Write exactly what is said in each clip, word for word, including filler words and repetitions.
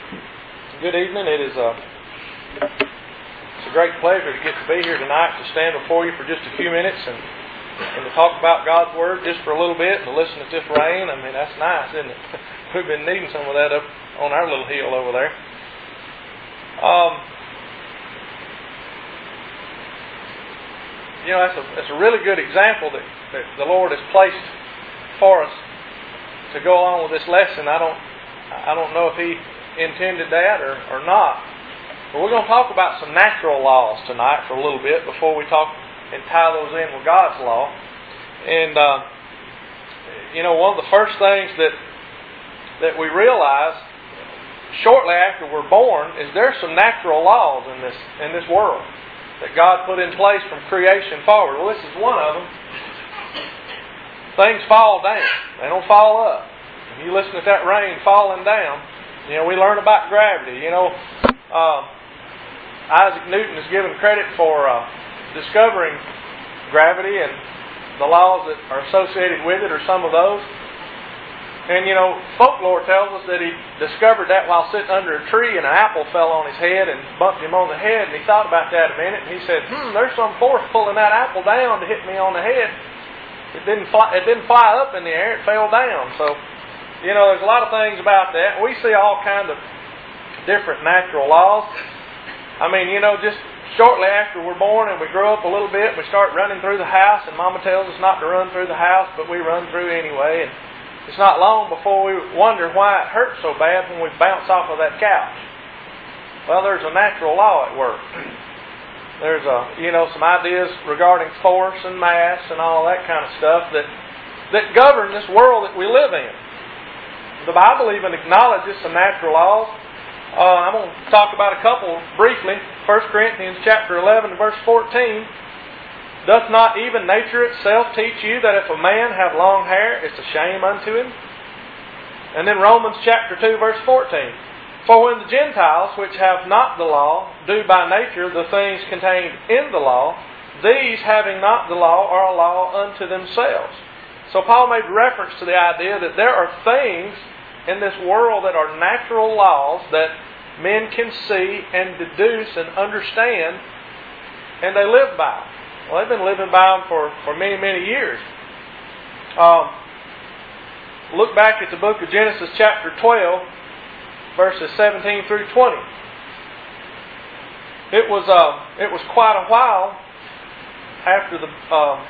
Good evening. It is a, it's a great pleasure to get to be here tonight, to stand before you for just a few minutes and, and to talk about God's Word just for a little bit and to listen to this rain. I mean, that's nice, isn't it? We've been needing some of that up on our little hill over there. Um, you know, that's a, that's a really good example that, that the Lord has placed for us to go along with this lesson. I don't, I don't know if He intended that or, or not. But we're going to talk about some natural laws tonight for a little bit before we talk and tie those in with God's law. And, uh, you know, one of the first things that that we realize shortly after we're born is there's some natural laws in this in this world that God put in place from creation forward. Well, this is one of them. Things fall down. They don't fall up. If you listen to that rain falling down, you know, we learn about gravity. You know, uh, Isaac Newton is given credit for uh, discovering gravity, and the laws that are associated with it are some of those. And, you know, folklore tells us that he discovered that while sitting under a tree, and an apple fell on his head and bumped him on the head, and he thought about that a minute, and he said, hmm, there's some force pulling that apple down to hit me on the head. It didn't fly, it didn't fly up in the air, it fell down. So, you know, there's a lot of things about that. We see all kinds of different natural laws. I mean, you know, just shortly after we're born and we grow up a little bit, we start running through the house, and Mama tells us not to run through the house, but we run through anyway. And it's not long before we wonder why it hurts so bad when we bounce off of that couch. Well, there's a natural law at work. There's, a, you know, some ideas regarding force and mass and all that kind of stuff that, that govern this world that we live in. The Bible even acknowledges some natural laws. Uh, I'm going to talk about a couple briefly. First Corinthians chapter eleven, verse fourteen. Doth not even nature itself teach you that if a man have long hair, it's a shame unto him? And then Romans chapter two, verse fourteen. For when the Gentiles, which have not the law, do by nature the things contained in the law, these having not the law are a law unto themselves. So Paul made reference to the idea that there are things in this world that are natural laws that men can see and deduce and understand, and they live by. Well, they've been living by them for, for many, many years. Um, look back at the book of Genesis chapter twelve, verses seventeen through twenty. It was uh, it was quite a while after the... Uh,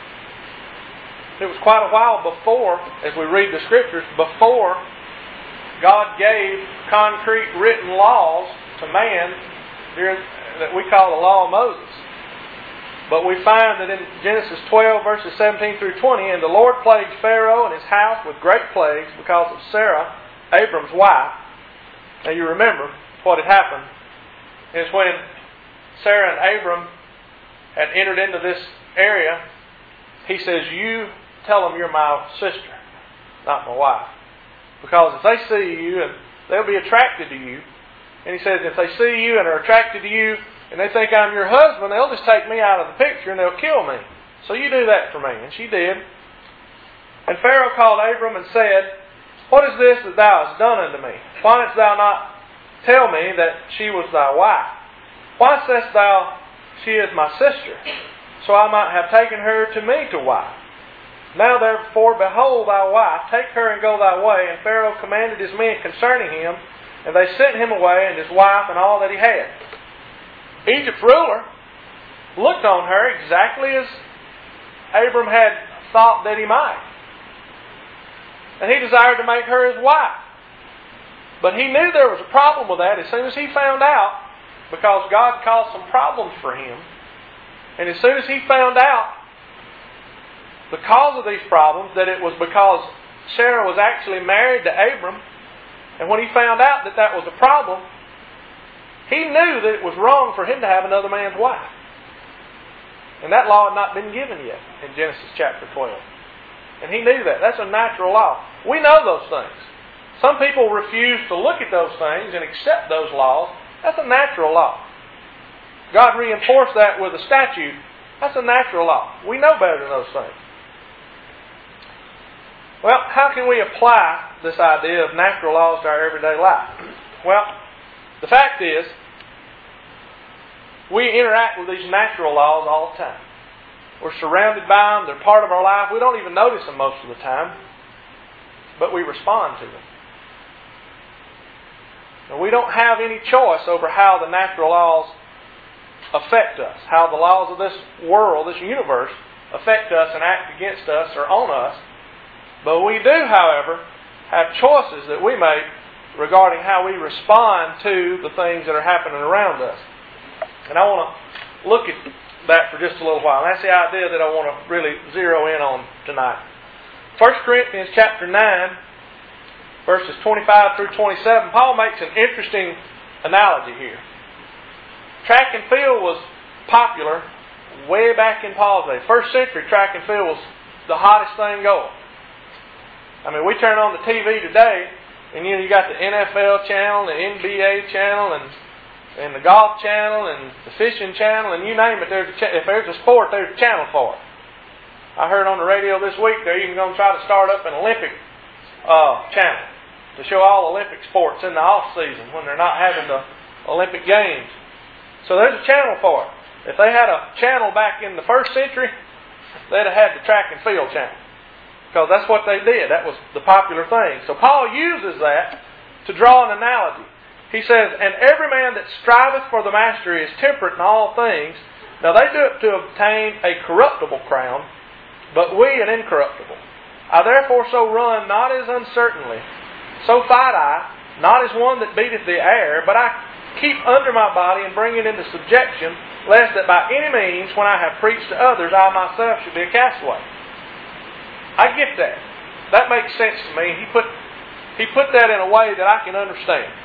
It was quite a while before, as we read the Scriptures, before God gave concrete written laws to man during, that we call the Law of Moses. But we find that in Genesis twelve, verses seventeen through twenty, and the Lord plagued Pharaoh and his house with great plagues because of Sarah, Abram's wife. Now you remember what had happened is when Sarah and Abram had entered into this area, he says, you tell them you're my sister, not my wife. Because if they see you, and they'll be attracted to you. And he says, if they see you and are attracted to you, and they think I'm your husband, they'll just take me out of the picture and they'll kill me. So you do that for me. And she did. And Pharaoh called Abram and said, what is this that thou hast done unto me? Why didst thou not tell me that she was thy wife? Why sayest thou, she is my sister? So I might have taken her to me to wife. Now therefore, behold thy wife, take her and go thy way. And Pharaoh commanded his men concerning him, and they sent him away, and his wife, and all that he had. Egypt's ruler looked on her exactly as Abram had thought that he might. And he desired to make her his wife. But he knew there was a problem with that as soon as he found out, because God caused some problems for him. And as soon as he found out, the cause of these problems, that it was because Sarah was actually married to Abram, and when he found out that that was a problem, he knew that it was wrong for him to have another man's wife. And that law had not been given yet in Genesis chapter twelve. And he knew that. That's a natural law. We know those things. Some people refuse to look at those things and accept those laws. That's a natural law. God reinforced that with a statute. That's a natural law. We know better than those things. Well, how can we apply this idea of natural laws to our everyday life? Well, the fact is, we interact with these natural laws all the time. We're surrounded by them. They're part of our life. We don't even notice them most of the time, but we respond to them. And we don't have any choice over how the natural laws affect us, how the laws of this world, this universe, affect us and act against us or on us. But we do, however, have choices that we make regarding how we respond to the things that are happening around us. And I want to look at that for just a little while. And that's the idea that I want to really zero in on tonight. First Corinthians chapter nine, verses twenty-five through twenty-seven, Paul makes an interesting analogy here. Track and field was popular way back in Paul's day. First century, track and field was the hottest thing going. I mean, we turn on the T V today, and you know, you got the N F L channel, the N B A channel, and and the golf channel, and the fishing channel, and you name it. There's a cha- if there's a sport, there's a channel for it. I heard on the radio this week they're even going to try to start up an Olympic uh, channel to show all Olympic sports in the off season when they're not having the Olympic Games. So there's a channel for it. If they had a channel back in the first century, they'd have had the track and field channel, because that's what they did. That was the popular thing. So Paul uses that to draw an analogy. He says, "And every man that striveth for the mastery is temperate in all things. Now they do it to obtain a corruptible crown, but we an incorruptible. I therefore so run, not as uncertainly, so fight I, not as one that beateth the air, but I keep under my body and bring it into subjection, lest that by any means, when I have preached to others, I myself should be a castaway." I get that. That makes sense to me. He put, he put that in a way that I can understand.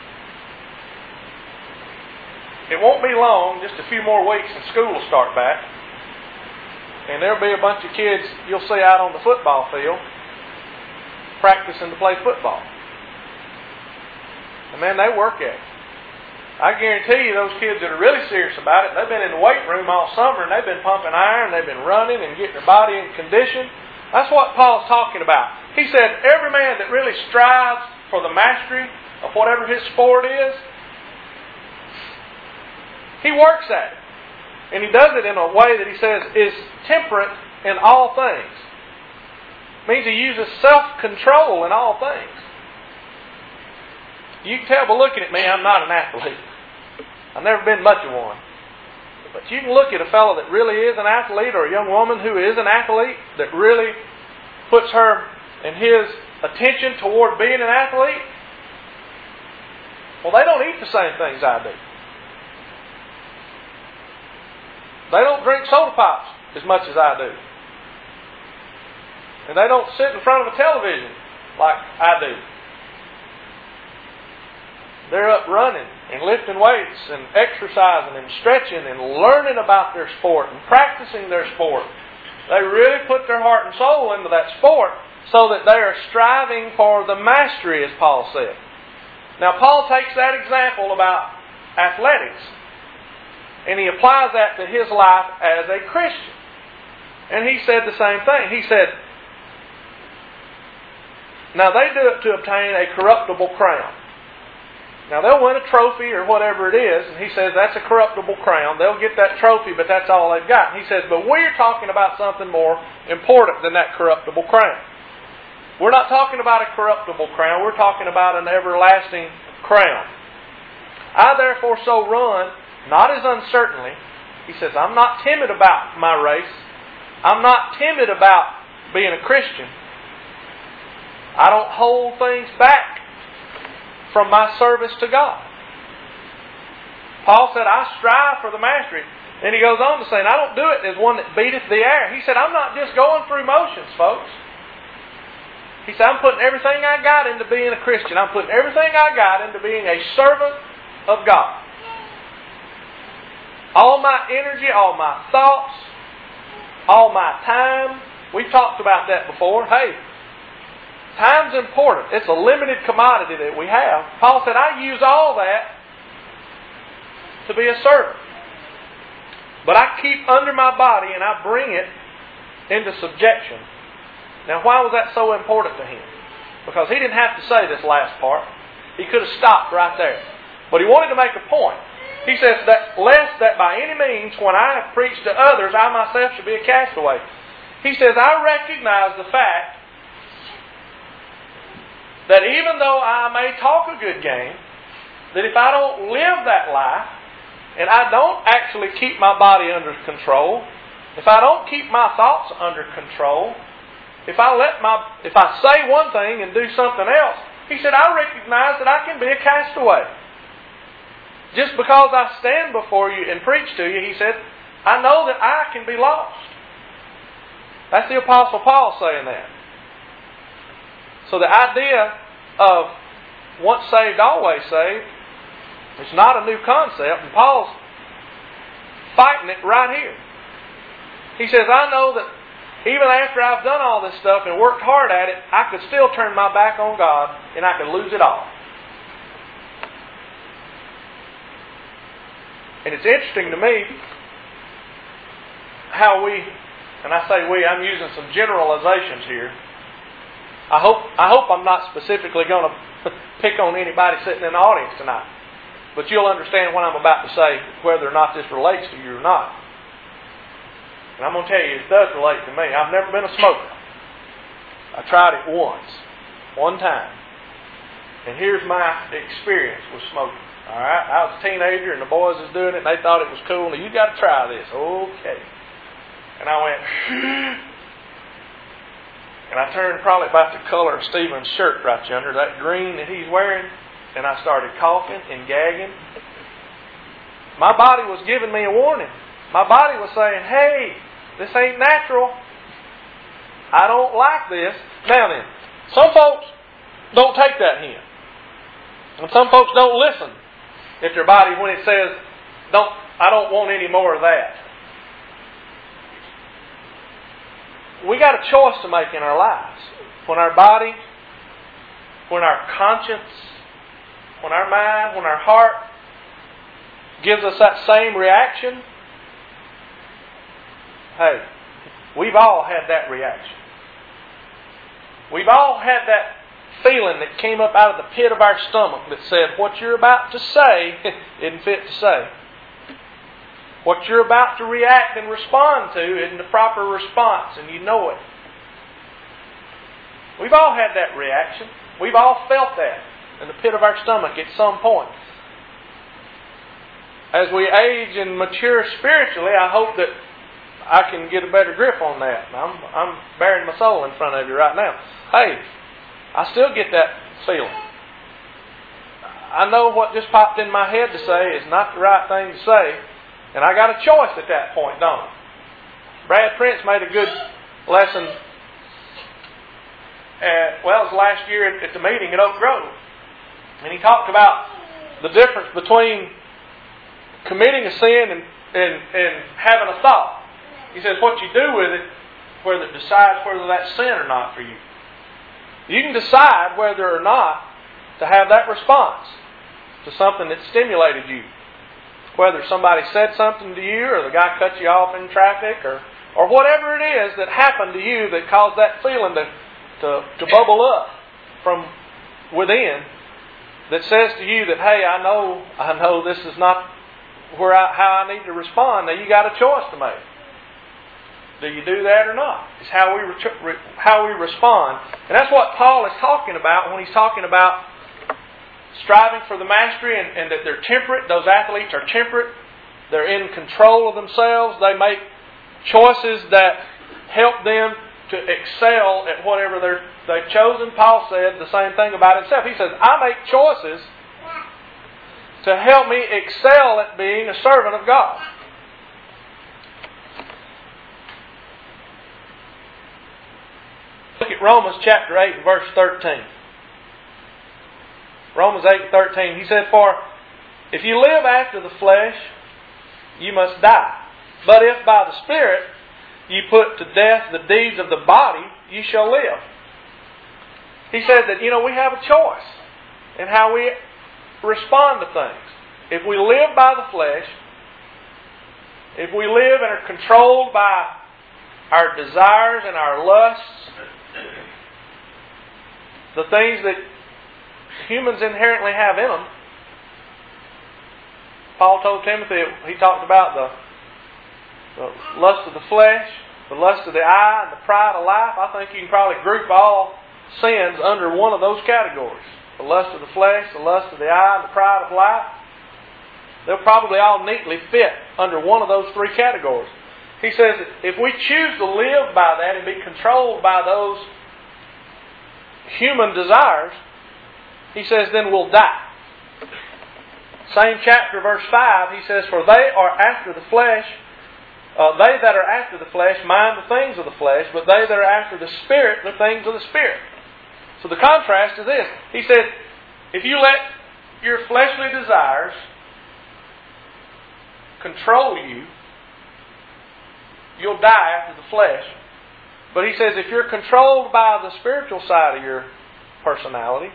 It won't be long, just a few more weeks, and school will start back. And there'll be a bunch of kids you'll see out on the football field practicing to play football. And man, they work at it. I guarantee you those kids that are really serious about it, they've been in the weight room all summer and they've been pumping iron, they've been running and getting their body in condition. That's what Paul's talking about. He said, every man that really strives for the mastery of whatever his sport is, he works at it. And he does it in a way that he says is temperate in all things. It means he uses self-control in all things. You can tell by looking at me, I'm not an athlete. I've never been much of one. But you can look at a fellow that really is an athlete, or a young woman who is an athlete, that really puts her and his attention toward being an athlete. Well, they don't eat the same things I do. They don't drink soda pops as much as I do. And they don't sit in front of a television like I do. They're up running and lifting weights and exercising and stretching and learning about their sport and practicing their sport. They really put their heart and soul into that sport so that they are striving for the mastery, as Paul said. Now, Paul takes that example about athletics, and he applies that to his life as a Christian. And he said the same thing. He said, now they do it to obtain a corruptible crown. Now they'll win a trophy or whatever it is, and he says that's a corruptible crown. They'll get that trophy, but that's all they've got. And he says, but we're talking about something more important than that corruptible crown. We're not talking about a corruptible crown. We're talking about an everlasting crown. I therefore so run, not as uncertainly. He says, I'm not timid about my race. I'm not timid about being a Christian. I don't hold things back from my service to God. Paul said, I strive for the mastery. And he goes on to say, and I don't do it as one that beateth the air. He said, I'm not just going through motions, folks. He said, I'm putting everything I got into being a Christian. I'm putting everything I got into being a servant of God. All my energy, all my thoughts, all my time. We've talked about that before. Hey, time's important. It's a limited commodity that we have. Paul said, I use all that to be a servant. But I keep under my body and I bring it into subjection. Now, why was that so important to him? Because he didn't have to say this last part. He could have stopped right there. But he wanted to make a point. He says that lest that by any means when I have preached to others, I myself should be a castaway. He says, I recognize the fact that even though I may talk a good game, that if I don't live that life, and I don't actually keep my body under control, if I don't keep my thoughts under control, if I let my, if I say one thing and do something else, he said, I recognize that I can be a castaway. Just because I stand before you and preach to you, he said, I know that I can be lost. That's the Apostle Paul saying that. So the idea of once saved, always saved, it's not a new concept, and Paul's fighting it right here. He says, I know that even after I've done all this stuff and worked hard at it, I could still turn my back on God and I could lose it all. And it's interesting to me how we, and I say we, I'm using some generalizations here. I hope I hope I'm not specifically going to pick on anybody sitting in the audience tonight. But you'll understand what I'm about to say, whether or not this relates to you or not. And I'm going to tell you, it does relate to me. I've never been a smoker. I tried it once. One time. And here's my experience with smoking. Alright, I was a teenager and the boys was doing it and they thought it was cool. And you got to try this. Okay. And I went, and I turned probably about the color of Stephen's shirt right yonder, that green that he's wearing. And I started coughing and gagging. My body was giving me a warning. My body was saying, hey, this ain't natural. I don't like this. Now then, some folks don't take that hint. And some folks don't listen if their body, when it says, "Don't, I don't want any more of that." We got a choice to make in our lives. When our body, when our conscience, when our mind, when our heart gives us that same reaction, hey, we've all had that reaction. We've all had that feeling that came up out of the pit of our stomach that said, what you're about to say isn't fit to say. What you're about to react and respond to isn't the proper response, and you know it. We've all had that reaction. We've all felt that in the pit of our stomach at some point. As we age and mature spiritually, I hope that I can get a better grip on that. I'm, I'm bearing my soul in front of you right now. Hey, I still get that feeling. I know what just popped in my head to say is not the right thing to say, and I got a choice at that point, don't I? Brad Prince made a good lesson at, well, it was last year at, at the meeting at Oak Grove. And he talked about the difference between committing a sin and, and, and having a thought. He says what you do with it, whether it decides whether that's sin or not for you. You can decide whether or not to have that response to something that stimulated you. Whether somebody said something to you, or the guy cut you off in traffic, or, or whatever it is that happened to you that caused that feeling to, to, to bubble up from within, that says to you that, hey, I know, I know this is not where I, how I need to respond. Now you got a choice to make. Do you do that or not? It's how we re- how we respond. And that's what Paul is talking about when he's talking about striving for the mastery, and, and that they're temperate. Those athletes are temperate. They're in control of themselves. They make choices that help them to excel at whatever they're, they've chosen. Paul said the same thing about himself. He says, I make choices to help me excel at being a servant of God. Look at Romans chapter eight and verse thirteen. Romans eight and thirteen. He said, for if you live after the flesh, you must die. But if by the Spirit you put to death the deeds of the body, you shall live. He said that, you know, we have a choice in how we respond to things. If we live by the flesh, if we live and are controlled by our desires and our lusts, the things that humans inherently have in them. Paul told Timothy, he talked about the, the lust of the flesh, the lust of the eye, and the pride of life. I think you can probably group all sins under one of those categories. The lust of the flesh, the lust of the eye, and the pride of life. They'll probably all neatly fit under one of those three categories. He says if we choose to live by that and be controlled by those human desires, he says then we'll die. Same chapter, verse five, he says, for they are after the flesh, uh, they that are after the flesh mind the things of the flesh, but they that are after the Spirit, the things of the Spirit. So the contrast is this. He says, if you let your fleshly desires control you, you'll die after the flesh. But he says, if you're controlled by the spiritual side of your personality,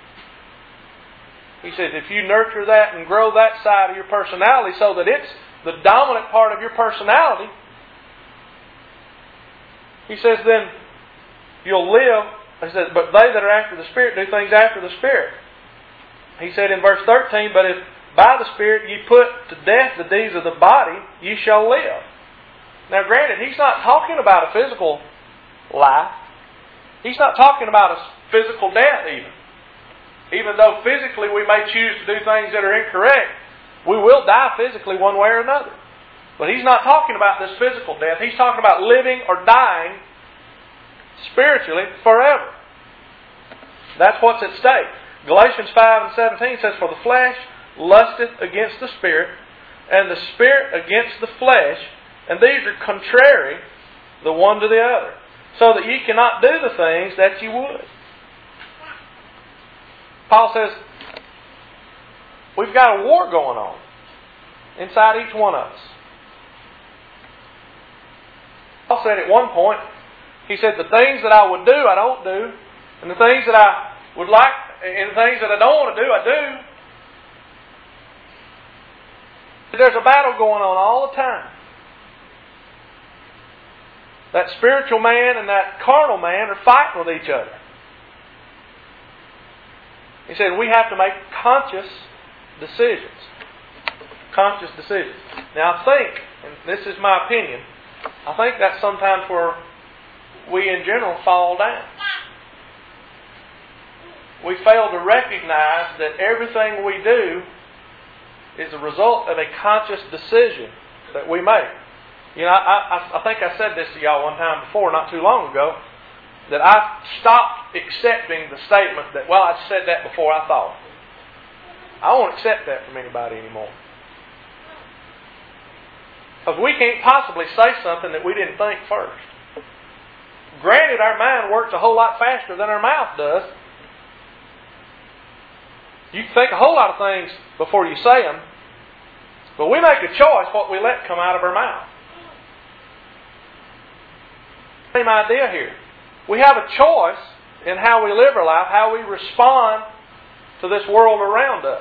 he says, if you nurture that and grow that side of your personality so that it's the dominant part of your personality, he says, then you'll live. He says, but they that are after the Spirit do things after the Spirit. He said in verse thirteen, but if by the Spirit ye put to death the deeds of the body, ye shall live. Now granted, he's not talking about a physical life. He's not talking about a physical death even. Even though physically we may choose to do things that are incorrect, we will die physically one way or another. But he's not talking about this physical death. He's talking about living or dying spiritually forever. That's what's at stake. Galatians five and seventeen says, for the flesh lusteth against the Spirit, and the Spirit against the flesh, and these are contrary the one to the other, so that ye cannot do the things that ye would. Paul says, we've got a war going on inside each one of us. Paul said at one point, he said, the things that I would do, I don't do. And the things that I would like, and the things that I don't want to do, I do. There's a battle going on all the time. That spiritual man and that carnal man are fighting with each other. He said we have to make conscious decisions. Conscious decisions. Now I think, and this is my opinion, I think that's sometimes where we in general fall down. We fail to recognize that everything we do is a result of a conscious decision that we make. You know, I, I, I think I said this to y'all one time before, not too long ago, that I stopped accepting the statement that, well, I said that before I thought. I won't accept that from anybody anymore. Because we can't possibly say something that we didn't think first. Granted, our mind works a whole lot faster than our mouth does. You can think a whole lot of things before you say them, but we make a choice what we let come out of our mouth. Same idea here. We have a choice in how we live our life, how we respond to this world around us.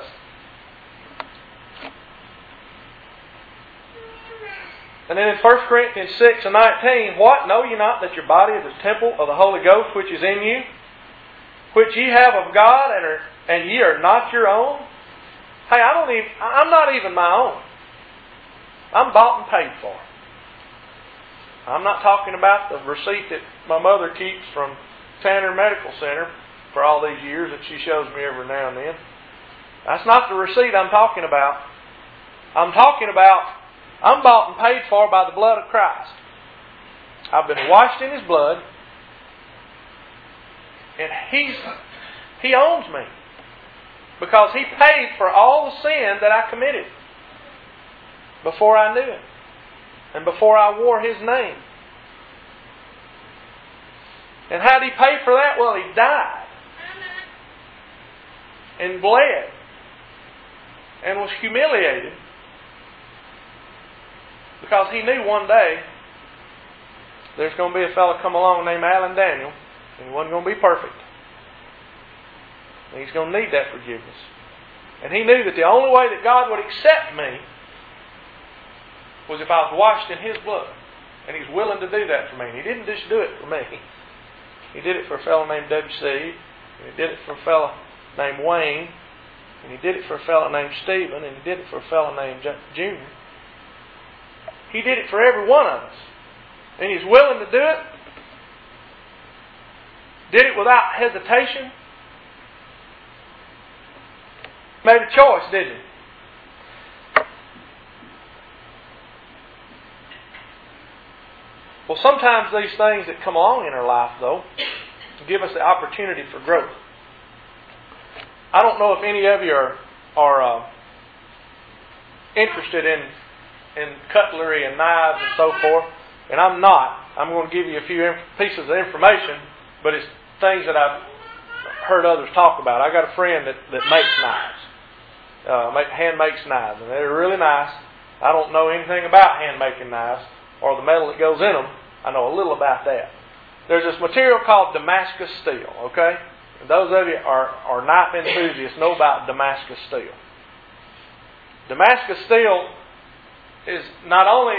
And then in First Corinthians six and nineteen, what? Know ye not that your body is the temple of the Holy Ghost which is in you, which ye have of God, and are and ye are not your own? Hey, I don't even I'm not even my own. I'm bought and paid for. I'm not talking about the receipt that my mother keeps from Tanner Medical Center for all these years that she shows me every now and then. That's not the receipt I'm talking about. I'm talking about I'm bought and paid for by the blood of Christ. I've been washed in His blood, and He's He owns me because He paid for all the sin that I committed before I knew Him. And before I wore His name. And how did He pay for that? Well, He died. And bled. And was humiliated. Because He knew one day there's going to be a fellow come along named Alan Daniel. And he wasn't going to be perfect. And he's going to need that forgiveness. And He knew that the only way that God would accept me was if I was washed in His blood. And He's willing to do that for me. And He didn't just do it for me. He did it for a fellow named W C. And He did it for a fellow named Wayne, and he did it for a fellow named Stephen, and he did it for a fellow named Junior. He did it for every one of us. And He's willing to do it. Did it without hesitation. Made a choice, didn't He? Well, sometimes these things that come along in our life, though, give us the opportunity for growth. I don't know if any of you are, are uh, interested in, in cutlery and knives and so forth, and I'm not. I'm going to give you a few pieces of information, but it's things that I've heard others talk about. I got a friend that, that makes knives, uh, make, hand makes knives, and they're really nice. I don't know anything about hand making knives or the metal that goes in them. I know a little about that. There's this material called Damascus steel, okay? And those of you are, are knife enthusiasts know about Damascus steel. Damascus steel is not only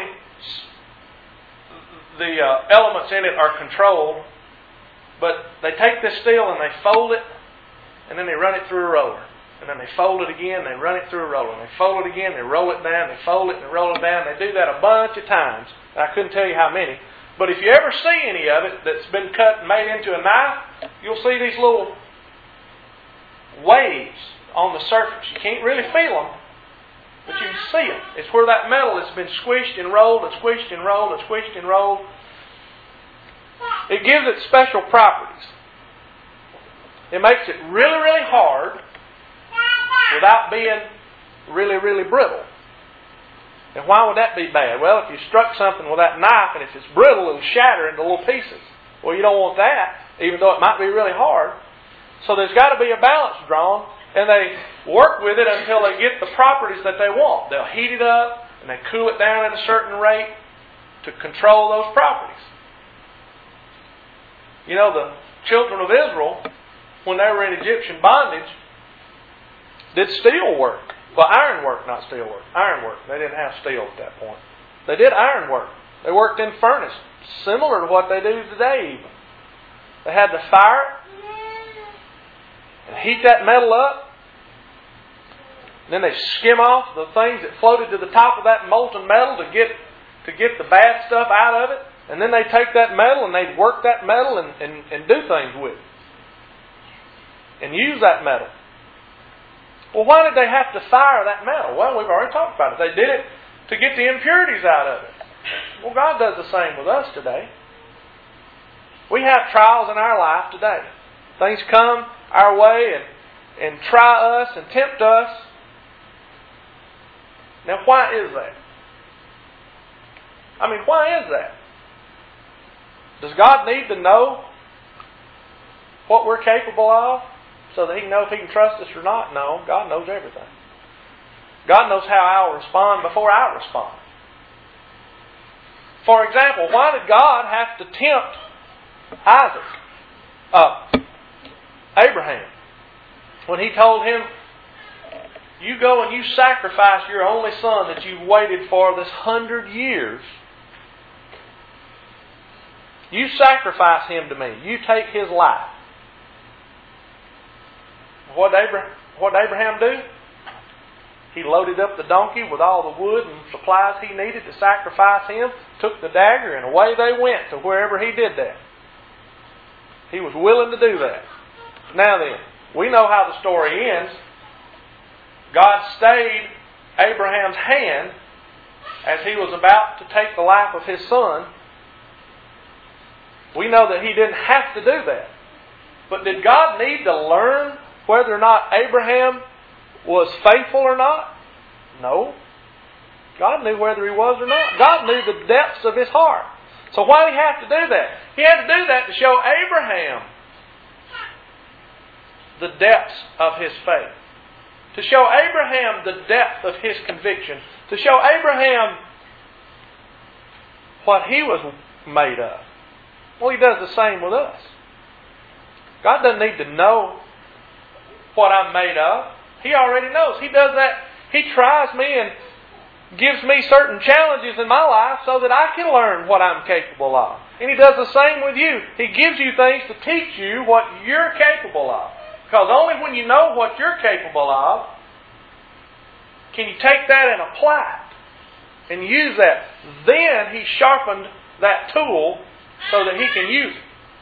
the uh, elements in it are controlled, but they take this steel and they fold it, and then they run it through a roller. And then they fold it again, they run it through a roller. And they fold it again, they roll it down, they fold it and they roll it down. They do that a bunch of times. And I couldn't tell you how many. But if you ever see any of it that's been cut and made into a knife, you'll see these little waves on the surface. You can't really feel them, but you can see them. It's where that metal has been squished and rolled and squished and rolled and squished and rolled. It gives it special properties. It makes it really, really hard without being really, really brittle. And why would that be bad? Well, if you struck something with that knife and if it's brittle, it'll shatter into little pieces. Well, you don't want that, even though it might be really hard. So there's got to be a balance drawn, and they work with it until they get the properties that they want. They'll heat it up, and they cool it down at a certain rate to control those properties. You know, the children of Israel, when they were in Egyptian bondage, did steel work. Well, iron work, not steel work. Iron work. They didn't have steel at that point. They did iron work. They worked in furnace, similar to what they do today even. They had to fire it and heat that metal up. And then they skim off the things that floated to the top of that molten metal to get to get the bad stuff out of it. And then they take that metal and they work that metal and, and, and do things with it. And use that metal. Well, why did they have to fire that metal? Well, we've already talked about it. They did it to get the impurities out of it. Well, God does the same with us today. We have trials in our life today. Things come our way and, and try us and tempt us. Now, why is that? I mean, why is that? Does God need to know what we're capable of so that He can know if He can trust us or not? No, God knows everything. God knows how I'll respond before I respond. For example, why did God have to tempt Isaac, uh, Abraham, when He told him, you go and you sacrifice your only son that you've waited for this hundred years. You sacrifice him to me. You take his life. What did Abraham, what did Abraham do? He loaded up the donkey with all the wood and supplies he needed to sacrifice him, took the dagger, and away they went to wherever he did that. He was willing to do that. Now then, we know how the story ends. God stayed Abraham's hand as he was about to take the life of his son. We know that he didn't have to do that. But did God need to learn whether or not Abraham was faithful or not? No. God knew whether he was or not. God knew the depths of his heart. So why did he have to do that? He had to do that to show Abraham the depths of his faith. To show Abraham the depth of his conviction. To show Abraham what he was made of. Well, He does the same with us. God doesn't need to know what I'm made of. He already knows. He does that. He tries me and gives me certain challenges in my life so that I can learn what I'm capable of. And He does the same with you. He gives you things to teach you what you're capable of. Because only when you know what you're capable of can you take that and apply it and use that. Then He sharpened that tool so that He can use it.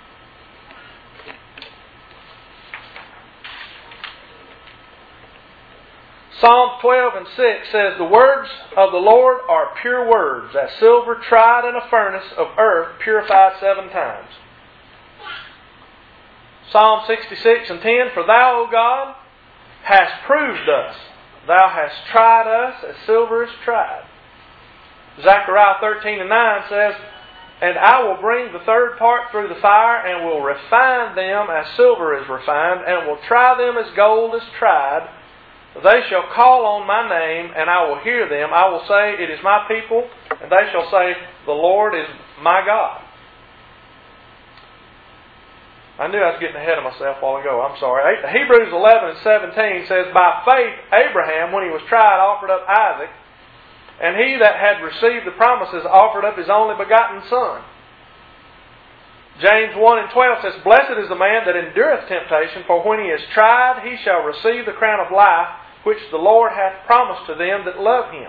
Psalm twelve and six says, "The words of the Lord are pure words, as silver tried in a furnace of earth, purified seven times." Psalm sixty-six and ten, "For Thou, O God, hast proved us. Thou hast tried us as silver is tried." Zechariah thirteen and nine says, "And I will bring the third part through the fire, and will refine them as silver is refined, and will try them as gold is tried. They shall call on my name, and I will hear them. I will say, It is my people, and they shall say, The Lord is my God." I knew I was getting ahead of myself a while ago. I'm sorry. Hebrews eleven and seventeen says, "By faith Abraham, when he was tried, offered up Isaac, and he that had received the promises offered up his only begotten son." James one and twelve says, "Blessed is the man that endureth temptation, for when he is tried, he shall receive the crown of life, which the Lord hath promised to them that love Him."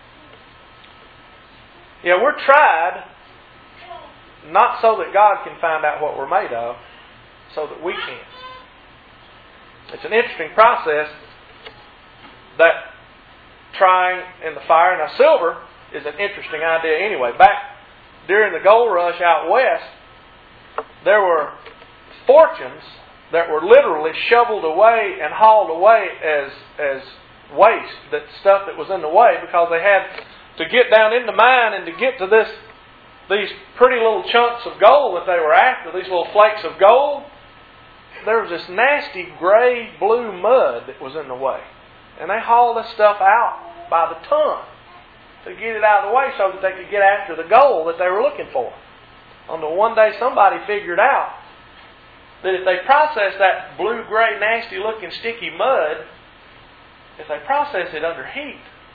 Yeah, we're tried not so that God can find out what we're made of, so that we can. It's an interesting process, that trying in the fire. Now, silver is an interesting idea anyway. Back during the gold rush out west, there were fortunes that were literally shoveled away and hauled away as as waste, that stuff that was in the way, because they had to get down in the mine and to get to this these pretty little chunks of gold that they were after, these little flakes of gold. There was this nasty gray blue mud that was in the way, and they hauled this stuff out by the ton to get it out of the way so that they could get after the gold that they were looking for. Until one day somebody figured out that if they process that blue-gray, nasty-looking, sticky mud, if they process it under heat,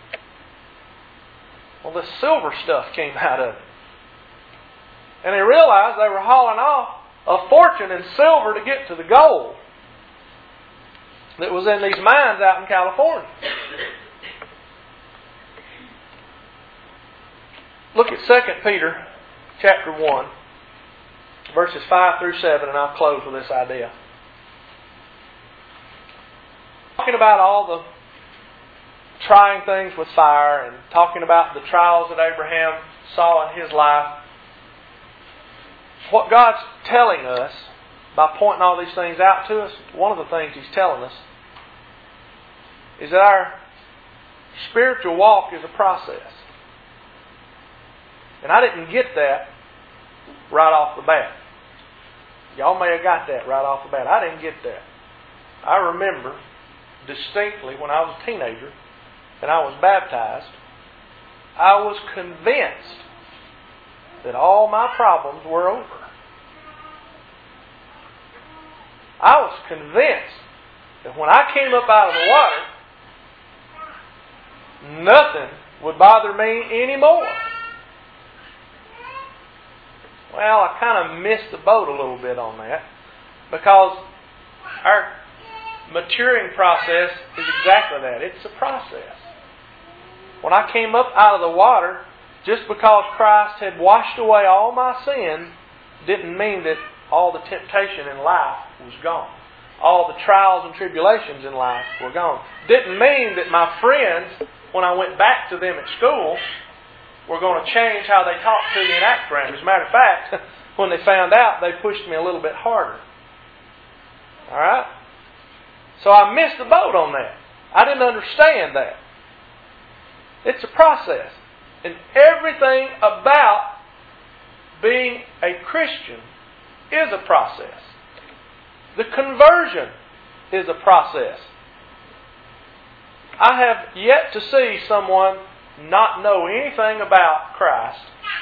well, this silver stuff came out of it. And they realized they were hauling off a fortune in silver to get to the gold that was in these mines out in California. Look at Second Peter chapter one. Verses five through seven, and I'll close with this idea. Talking about all the trying things with fire, and talking about the trials that Abraham saw in his life, what God's telling us by pointing all these things out to us, one of the things He's telling us is that our spiritual walk is a process. And I didn't get that right off the bat. Y'all may have got that right off the bat. I didn't get that. I remember distinctly when I was a teenager and I was baptized, I was convinced that all my problems were over. I was convinced that when I came up out of the water, nothing would bother me anymore. Well, I kind of missed the boat a little bit on that, because our maturing process is exactly that. It's a process. When I came up out of the water, just because Christ had washed away all my sin, didn't mean that all the temptation in life was gone. All the trials and tribulations in life were gone. Didn't mean that my friends, when I went back to them at school, were going to change how they talk to me and act around me. As a matter of fact, when they found out, they pushed me a little bit harder. Alright? So I missed the boat on that. I didn't understand that. It's a process. And everything about being a Christian is a process. The conversion is a process. I have yet to see someone not know anything about Christ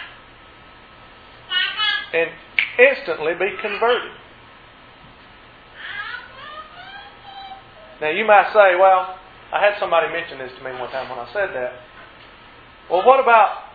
and instantly be converted. Now you might say, well, I had somebody mention this to me one time when I said that. Well, what about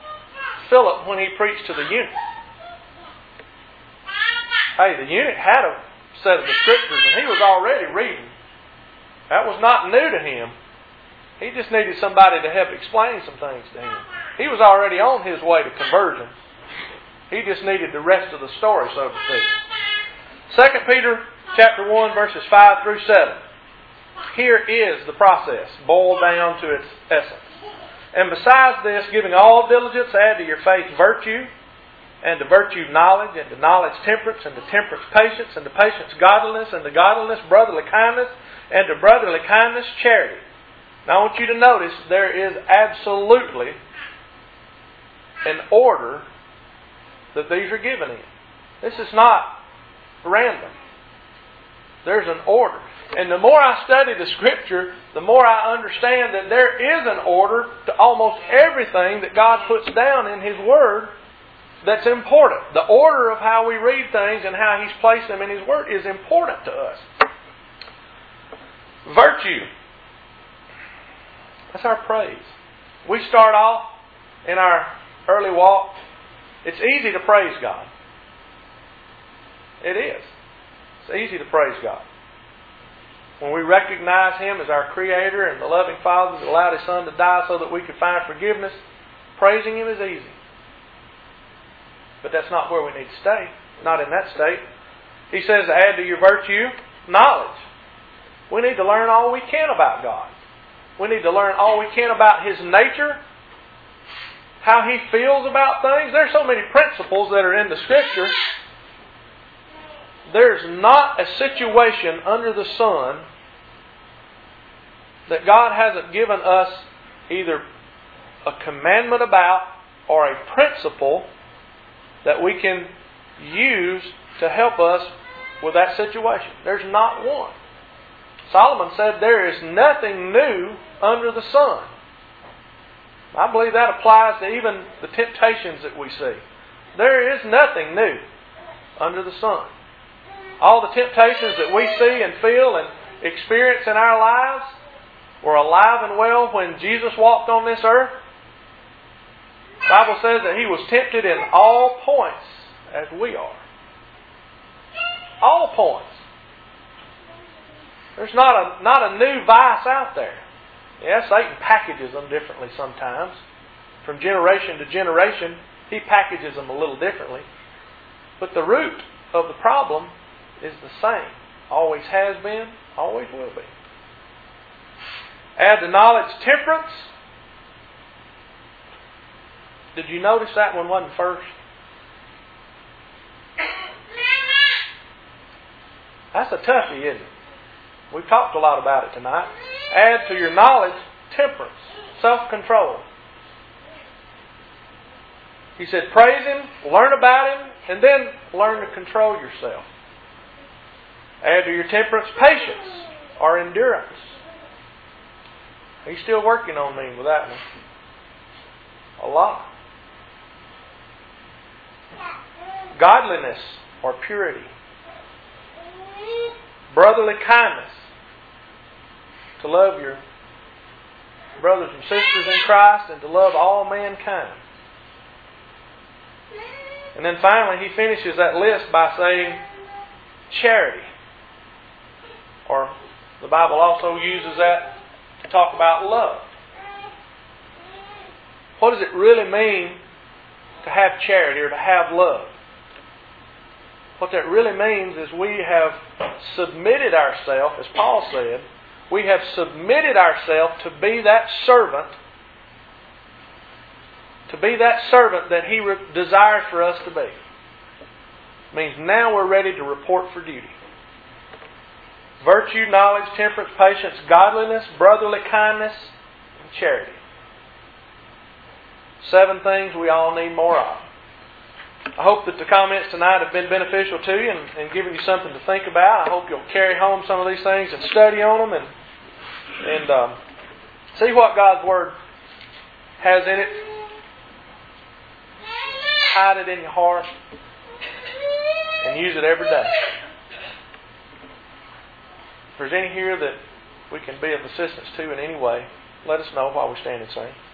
Philip when he preached to the eunuch? Hey, the eunuch had a set of the Scriptures, and he was already reading. That was not new to him. He just needed somebody to help explain some things to him. He was already on his way to conversion. He just needed the rest of the story, so to speak. Second Peter chapter one, verses five through seven. Here is the process, boiled down to its essence. And besides this, giving all diligence, add to your faith virtue, and to virtue knowledge, and to knowledge temperance, and to temperance patience, and to patience godliness, and to godliness brotherly kindness, and to brotherly kindness charity. Now I want you to notice there is absolutely an order that these are given in. This is not random. There's an order. And the more I study the Scripture, the more I understand that there is an order to almost everything that God puts down in His Word that's important. The order of how we read things and how He's placed them in His Word is important to us. Virtue. That's our praise. We start off in our early walk. It's easy to praise God. It is. It's easy to praise God. When we recognize Him as our Creator and the loving Father that allowed His Son to die so that we could find forgiveness, praising Him is easy. But that's not where we need to stay. Not in that state. He says, add to your virtue knowledge. We need to learn all we can about God. We need to learn all we can about His nature, how He feels about things. There's so many principles that are in the Scripture. There's not a situation under the sun that God hasn't given us either a commandment about or a principle that we can use to help us with that situation. There's not one. Solomon said there is nothing new under the sun. I believe that applies to even the temptations that we see. There is nothing new under the sun. All the temptations that we see and feel and experience in our lives were alive and well when Jesus walked on this earth. The Bible says that He was tempted in all points as we are. All points. There's not a, not a new vice out there. Yeah, Satan packages them differently sometimes. From generation to generation, he packages them a little differently. But the root of the problem is the same. Always has been, always will be. Add to knowledge temperance. Did you notice that one wasn't first? That's a toughie, isn't it? We've talked a lot about it tonight. Add to your knowledge temperance, self-control. He said praise Him, learn about Him, and then learn to control yourself. Add to your temperance patience or endurance. He's still working on me with that one. A lot. Godliness or purity. Brotherly kindness. To love your brothers and sisters in Christ and to love all mankind. And then finally he finishes that list by saying charity. Or the Bible also uses that to talk about love. What does it really mean to have charity or to have love? What that really means is we have submitted ourselves, as Paul said, we have submitted ourselves to be that servant, to be that servant that He re- desires for us to be. It means now we're ready to report for duty. Virtue, knowledge, temperance, patience, godliness, brotherly kindness, and charity. Seven things we all need more of. I hope that the comments tonight have been beneficial to you and, and given you something to think about. I hope you'll carry home some of these things and study on them and and um, see what God's Word has in it. Hide it in your heart and use it every day. If there's any here that we can be of assistance to in any way, let us know while we stand and sing.